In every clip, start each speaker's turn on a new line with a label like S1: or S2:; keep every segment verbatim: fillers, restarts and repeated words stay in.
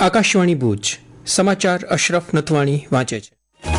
S1: આકાશવાણી ભુજ સમાચાર અશરફ નથવાણી વાંચે છે.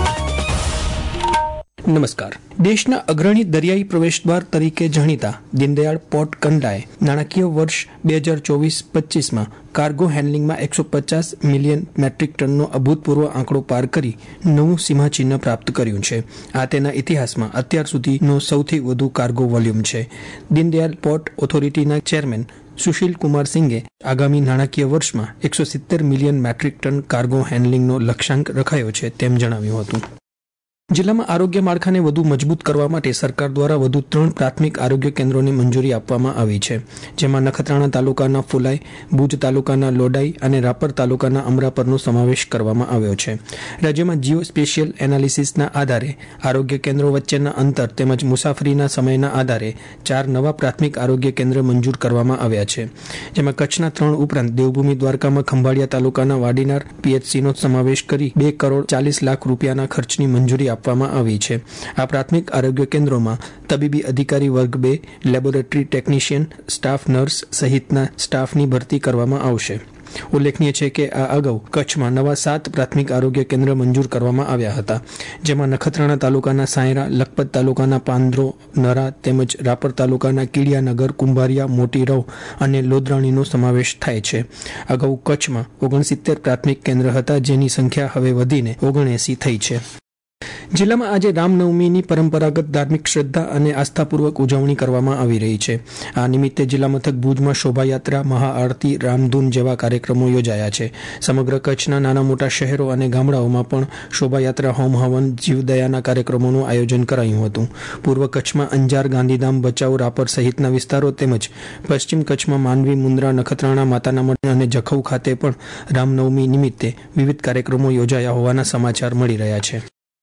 S1: નમસ્કાર. દેશના અગ્રણી દરિયાઈ પ્રવેશદ્વાર તરીકે જાણીતા દીનદયાળ પોર્ટ કંડલાએ નાણાકીય વર્ષ બે હજાર ચોવીસ પચીસમાં કાર્ગો હેન્ડલિંગમાં એકસો પચાસ મિલિયન મેટ્રિક ટનનો અભૂતપૂર્વ આંકડો પાર કરી નવું સીમાચિહ્ન પ્રાપ્ત કર્યું છે. આ તેના ઇતિહાસમાં અત્યાર સુધીનો સૌથી વધુ કાર્ગો વોલ્યુમ છે. દીનદયાળ પોર્ટ ઓથોરિટીના ચેરમેન સુશીલ કુમાર સિંઘે આગામી નાણાકીય વર્ષમાં એકસો સિત્તેર મિલિયન મેટ્રિક ટન કાર્ગો હેન્ડલિંગનો લક્ષ્યાંક રખાયો છે તેમ જણાવ્યું હતું. જિલ્લામાં આરોગ્ય માળખાને વધુ મજબૂત કરવા માટે સરકાર દ્વારા વધુ ત્રણ પ્રાથમિક આરોગ્ય કેન્દ્રોને મંજૂરી આપવામાં આવી છે, જેમાં નખત્રાણા તાલુકાના ફુલાઈ, ભુજ તાલુકાના લોડાઈ અને રાપર તાલુકાના અમરાપરનો સમાવેશ કરવામાં આવ્યો છે. રાજ્યમાં જીઓ સ્પેશિયલ એનાલિસિસના આધારે આરોગ્ય કેન્દ્રો વચ્ચેના અંતર તેમજ મુસાફરીના સમયના આધારે ચાર નવા પ્રાથમિક આરોગ્ય કેન્દ્ર મંજૂર કરવામાં આવ્યા છે, જેમાં કચ્છના ત્રણ ઉપરાંત દેવભૂમિ દ્વારકામાં ખંભાળિયા તાલુકાના વાડીનાર પીએચસીનો સમાવેશ કરી બે કરોડ ચાલીસ લાખ રૂપિયાના ખર્ચની મંજૂરી આપવામાં આવી છે. આ પ્રાથમિક આરોગ્ય કેન્દ્રોમાં તબીબી અધિકારી વર્ગ બે, લેબોરેટરી ટેકનિશિયન, સ્ટાફ નર્સ સહિતના સ્ટાફની ભરતી કરવામાં આવશે. ઉલ્લેખનીય છે કે આ અગાઉ કચ્છમાં નવા સાત પ્રાથમિક આરોગ્ય કેન્દ્ર મંજૂર કરવામાં આવ્યા હતા, જેમાં નખત્રાણા તાલુકાના સાયરા, લખપત તાલુકાના પાંદરો, નરા તેમજ રાપર તાલુકાના કીડિયાનગર, કુંભારિયા, મોટી રવ અને લોધરાણીનો સમાવેશ થાય છે. અગાઉ કચ્છમાં ઓગણસિત્તેર પ્રાથમિક કેન્દ્ર હતા, જેની સંખ્યા હવે વધીને ઓગણએસી થઈ છે. જિલ્લામાં આજે રામનવમીની પરંપરાગત ધાર્મિક શ્રદ્ધા અને આસ્થાપૂર્વક ઉજવણી કરવામાં આવી રહી છે. આ નિમિત્તે જિલ્લા મથક ભુજમાં શોભાયાત્રા, મહાઆરતી, રામધૂન જેવા કાર્યક્રમો યોજાયા છે. સમગ્ર કચ્છના નાના મોટા શહેરો અને ગામડાઓમાં પણ શોભાયાત્રા, હોમ હવન, જીવદયાના કાર્યક્રમોનું આયોજન કરાયું હતું. પૂર્વ કચ્છમાં અંજાર, ગાંધીધામ, ભચાઉ, રાપર સહિતના વિસ્તારો તેમજ પશ્ચિમ કચ્છમાં માંડવી, મુન્દ્રા, નખત્રાણા, માતાના મઢ અને જખૌ ખાતે પણ રામનવમી નિમિત્તે વિવિધ કાર્યક્રમો યોજાયા હોવાના સમાચાર મળી રહ્યા છે.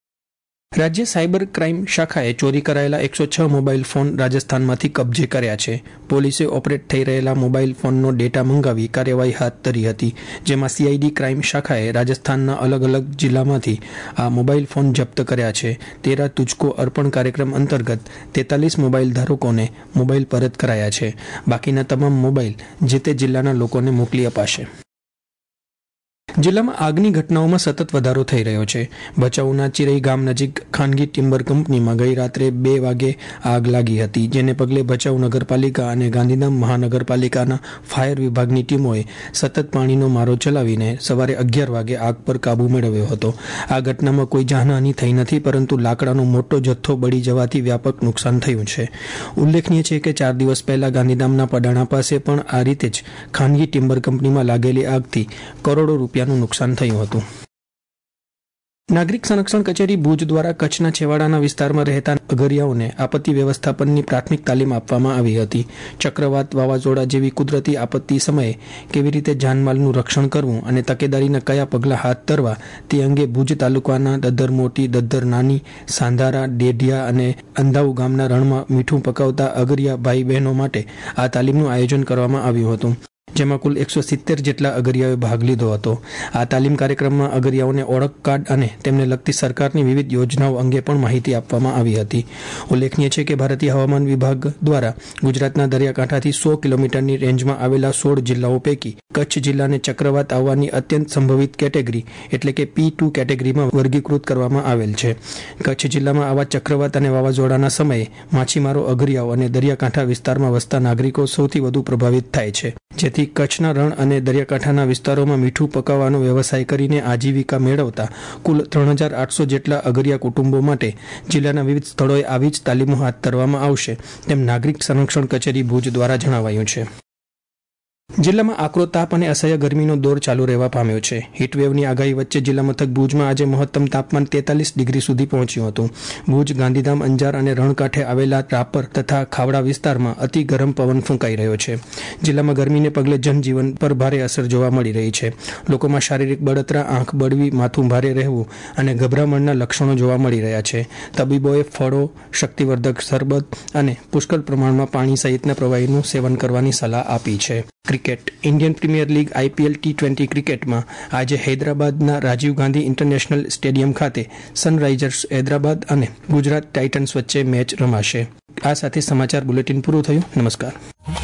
S1: રાજ્ય સાયબર ક્રાઇમ શાખાએ ચોરી કરાયેલા એકસો છ મોબાઈલ ફોન રાજસ્થાનમાંથી કબજે કર્યા છે. પોલીસે ઓપરેટ થઈ રહેલા મોબાઈલ ફોનનો ડેટા મંગાવી કાર્યવાહી હાથ ધરી હતી, જેમાં સીઆઈડી ક્રાઇમ શાખાએ રાજસ્થાનના અલગ અલગ જિલ્લામાંથી આ મોબાઈલ ફોન જપ્ત કર્યા છે. તેરા તુજકો અર્પણ કાર્યક્રમ અંતર્ગત તેતાલીસ મોબાઈલ ધારકોને મોબાઈલ પરત કરાયા છે. બાકીના તમામ મોબાઈલ જે તે જિલ્લાના લોકોને મોકલી અપાશે. જિલ્લામાં આગની ઘટનાઓમાં સતત વધારો થઈ રહ્યો છે. ભચાઉના ચિરઈ ગામ નજીક ખાનગી ટિમ્બર કંપનીમાં ગઈ રાત્રે બે વાગે આગ લાગી હતી, જેને પગલે ભચાઉ નગરપાલિકા અને ગાંધીધામ મહાનગરપાલિકાના ફાયર વિભાગની ટીમોએ સતત પાણીનો મારો ચલાવીને સવારે અગિયાર વાગે આગ પર કાબુ મેળવ્યો હતો. આ ઘટનામાં કોઈ જાનહાની થઈ નથી, પરંતુ લાકડાનો મોટો જથ્થો બળી જવાથી વ્યાપક નુકસાન થયું છે. ઉલ્લેખનીય છે કે ચાર દિવસ પહેલા ગાંધીધામના પડાણા પાસે પણ આ રીતે જ ખાનગી ટિમ્બર કંપનીમાં લાગેલી આગથી કરોડો રૂપિયા નું નુકસાન થયું હતું. નાગરિક સંરક્ષણ કચેરી ભુજ દ્વારા કચ્છના છેવાડાના વિસ્તારમાં રહેતા અગરિયાઓને આપત્તિ વ્યવસ્થાપનની પ્રાથમિક તાલીમ આપવામાં આવી હતી. ચક્રવાત, વાવાઝોડા જેવી કુદરતી આપત્તિ સમયે કેવી રીતે જાનમાલનું રક્ષણ કરવું અને તકેદારીના કયા પગલાં હાથ ધરવા તે અંગે ભુજ તાલુકાના દદ્ધર મોટી, દદ્ધર નાની, સાંધારા, ડેઢિયા અને અંધાઉ ગામના રણમાં મીઠું પકાવતા અગરિયા ભાઈ બહેનો માટે આ તાલીમનું આયોજન કરવામાં આવ્યું હતું, જેમાં કુલ એકસો સિત્તેર જેટલા અગરિયાઓએ ભાગ લીધો હતો. આ તાલીમ કાર્યક્રમમાં અગરિયાઓને ઓળખ કાર્ડ અને તેમને લગતી સરકારની વિવિધ યોજનાઓ અંગે પણ માહિતી આપવામાં આવી હતી. ઉલ્લેખનીય છે કે ભારતીય હવામાન વિભાગ દ્વારા ગુજરાતના દરિયાકાંઠાથી સો કિલોમીટરની રેન્જમાં આવેલા સોળ જિલ્લાઓ પૈકી કચ્છ જિલ્લાને ચક્રવાત આવવાની અત્યંત સંભવિત કેટેગરી એટલે કે પી ટુ કેટેગરીમાં વર્ગીકૃત કરવામાં આવેલ છે. કચ્છ જિલ્લામાં આવા ચક્રવાત અને વાવાઝોડાના સમયે માછીમારો, અગરિયાઓ અને દરિયાકાંઠા વિસ્તારમાં વસતા નાગરિકો સૌથી વધુ પ્રભાવિત થાય છે, જેથી કચ્છના રણ અને દરિયાકાંઠાના વિસ્તારોમાં મીઠું પકાવવાનો વ્યવસાય કરીને આજીવિકા મેળવતા કુલ ત્રણ હજાર આઠસો જેટલા અગરિયા કુટુંબો માટે જિલ્લાના વિવિધ સ્થળોએ આવી જ તાલીમો હાથ ધરવામાં આવશે, તેમ નાગરિક સંરક્ષણ કચેરી ભુજ દ્વારા જણાવાયું છે. જિલ્લામાં આકરો તાપ અને અસહ્ય ગરમીનો દોર ચાલુ રહેવા પામ્યો છે. હીટવેવની આગાહી વચ્ચે જિલ્લા મથક ભુજમાં આજે મહત્તમ તાપમાન તેતાલીસ ડિગ્રી સુધી પહોંચ્યું હતું. ભુજ, ગાંધીધામ, અંજાર અને રણકાંઠે આવેલા રાપર તથા ખાવડા વિસ્તારમાં અતિ ગરમ પવન ફૂંકાઈ રહ્યો છે. જિલ્લામાં ગરમીને પગલે જનજીવન પર ભારે અસર જોવા મળી રહી છે. લોકોમાં શારીરિક બળતરા, આંખ બળવી, માથું ભારે રહેવું અને ગભરામણના લક્ષણો જોવા મળી રહ્યા છે. તબીબોએ ફળો, શક્તિવર્ધક શરબત અને પુષ્કળ પ્રમાણમાં પાણી સહિતના પ્રવાહીનું સેવન કરવાની સલાહ આપી છે. Cricket. Indian premier league IPL T twenty ક્રિકેટમાં આજે હૈદરાબાદના રાજીવ ગાંધી ઇન્ટરનેશનલ સ્ટેડિયમ ખાતે સનરાઇઝર્સ હૈદરાબાદ અને ગુજરાત ટાઇટન્સ વચ્ચે મેચ રમાશે. આ સાથે સમાચાર બુલેટિન પૂરું થયું. નમસ્કાર.